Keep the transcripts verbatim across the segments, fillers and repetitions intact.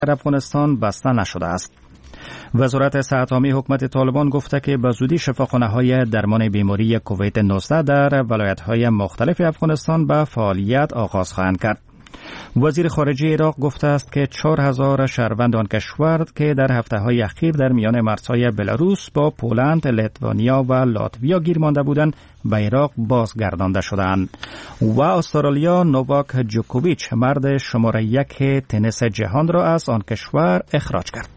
در افغانستان بسته نشده است. وزارت صحت عامه حکومت طالبان گفته که به زودی شفاخانه‌های درمان بیماری کووید نوزده در ولایت‌های مختلف افغانستان به فعالیت آغاز خواهند کرد. وزیر خارجه عراق گفته است که چهار هزار شهروند آن کشور که در هفته‌های اخیر در میان مرزهای بلاروس با پولند، لیتوانیا و لاتویا گیر مانده بودند به عراق بازگردانده شدند. و استرالیا نوواک جوکوویچ مرد شماره یک تنیس جهان را از آن کشور اخراج کرد.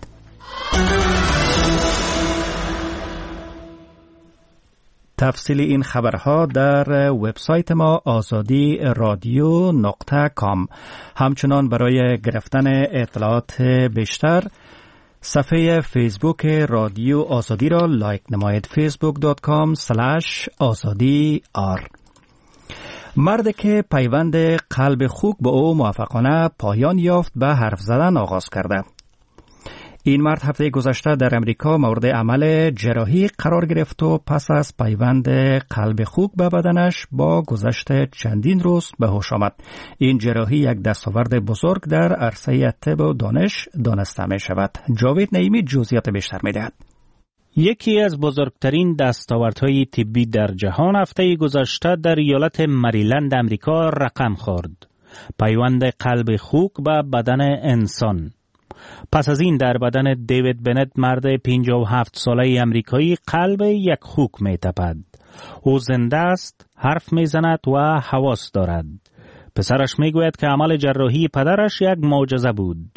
تفصیل این خبرها در وبسایت ما آزادی رادیو نقطه کام. همچنان برای گرفتن اطلاعات بیشتر صفحه فیسبوک رادیو آزادی را لایک نمایید. فیسبوک دات کام سلش آزادی آر. مردی که پیوند قلب خوک به او موفقانه پایان یافت به حرف زدن آغاز کرده. این مرد هفته گذشته در امریکا مورد عمل جراحی قرار گرفت و پس از پیوند قلب خوک به بدنش با گذشت چندین روز به هوش آمد. این جراحی یک دستاورد بزرگ در عرصه طب و دانش دانسته می شود. جاوید نعیمی جزئیات بیشتر می دهد. یکی از بزرگترین دستاوردهای طبی در جهان هفته گذشته در ایالت مریلند امریکا رقم خورد. پیوند قلب خوک به بدن انسان. پس از این در بدن دیوید بنت مرد پنجاه و هفت ساله امریکایی قلب یک خوک می تپد. او زنده است، حرف می زند و حواس دارد. پسرش می گوید که عمل جراحی پدرش یک معجزه بود.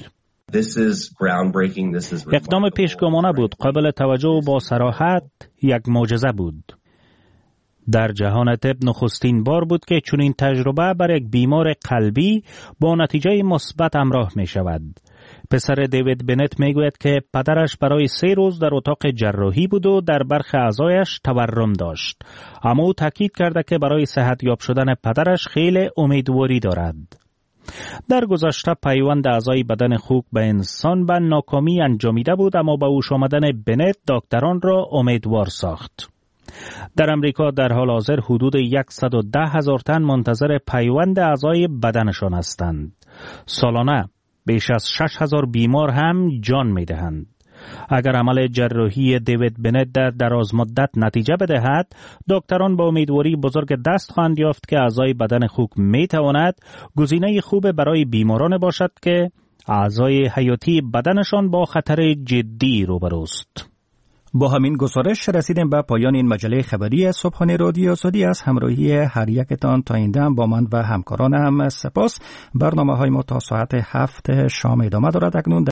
اقدام پیشگامانه بود، قابل توجه و با صراحت یک معجزه بود. در جهان طب نخستین بار بود که چنین تجربه بر یک بیمار قلبی با نتیجه مثبت همراه می شود. پسر دیوید بنت می گوید که پدرش برای سه روز در اتاق جراحی بود و در برخی اعضایش تورم داشت. اما او تاکید کرده که برای صحت یاب شدن پدرش خیلی امیدواری دارد. در گذشته پیوند اعضای بدن خوک به انسان به ناکامی انجامیده بود، اما با هوش آمدن بنت دکتران را امیدوار ساخت. در امریکا در حال حاضر حدود صد و ده هزار تن منتظر پیوند اعضای بدنشان هستند. سالانه بیش از شش هزار بیمار هم جان می دهند. اگر عمل جراحی دیوید بنت در دراز مدت نتیجه بدهد، دکتران با امیدواری بزرگ دست خواهند یافت که اعضای بدن خوک می تواند گزینه خوب برای بیماران باشد که اعضای حیاتی بدنشان با خطر جدی روبروست. با همین گزارش رسیدیم به پایان این مجله خبری صبحانه رادیو آزادی. از همراهی هر یکتان تا این دم با من و همکارانم سپاس. برنامه های ما تا ساعت هفت شام ادامه دارد. اکنون